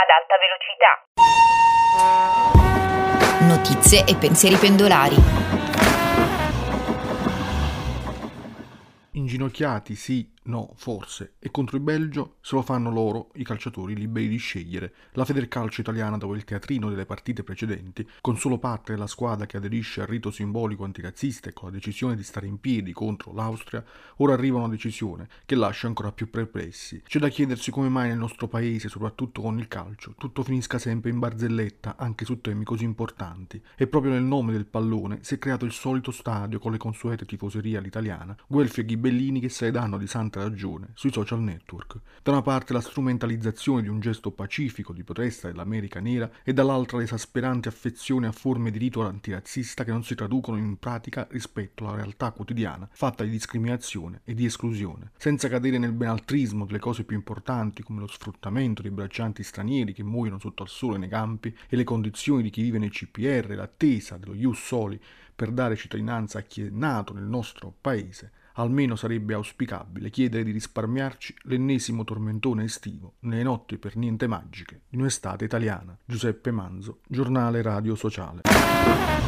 ad alta velocità. Notizie e pensieri pendolari. Inginocchiati, sì, no, forse. E contro il Belgio se lo fanno loro, i calciatori liberi di scegliere. La Federcalcio italiana, dopo il teatrino delle partite precedenti, con solo parte della squadra che aderisce al rito simbolico antirazzista e con la decisione di stare in piedi contro l'Austria, ora arriva una decisione che lascia ancora più perplessi. C'è da chiedersi come mai nel nostro paese, soprattutto con il calcio, tutto finisca sempre in barzelletta anche su temi così importanti. E proprio nel nome del pallone si è creato il solito stadio con le consuete tifoserie all'italiana, guelfi e ghibellini che se ne danno di santa ragione sui social network. Da una parte la strumentalizzazione di un gesto pacifico di protesta dell'America nera e dall'altra l'esasperante affezione a forme di rito antirazzista che non si traducono in pratica rispetto alla realtà quotidiana fatta di discriminazione e di esclusione, senza cadere nel benaltrismo delle cose più importanti come lo sfruttamento dei braccianti stranieri che muoiono sotto al sole nei campi e le condizioni di chi vive nei CPR, l'attesa dello ius soli per dare cittadinanza a chi è nato nel nostro paese. Almeno sarebbe auspicabile chiedere di risparmiarci l'ennesimo tormentone estivo nelle notti per niente magiche di un'estate italiana. Giuseppe Manzo, Giornale Radio Sociale.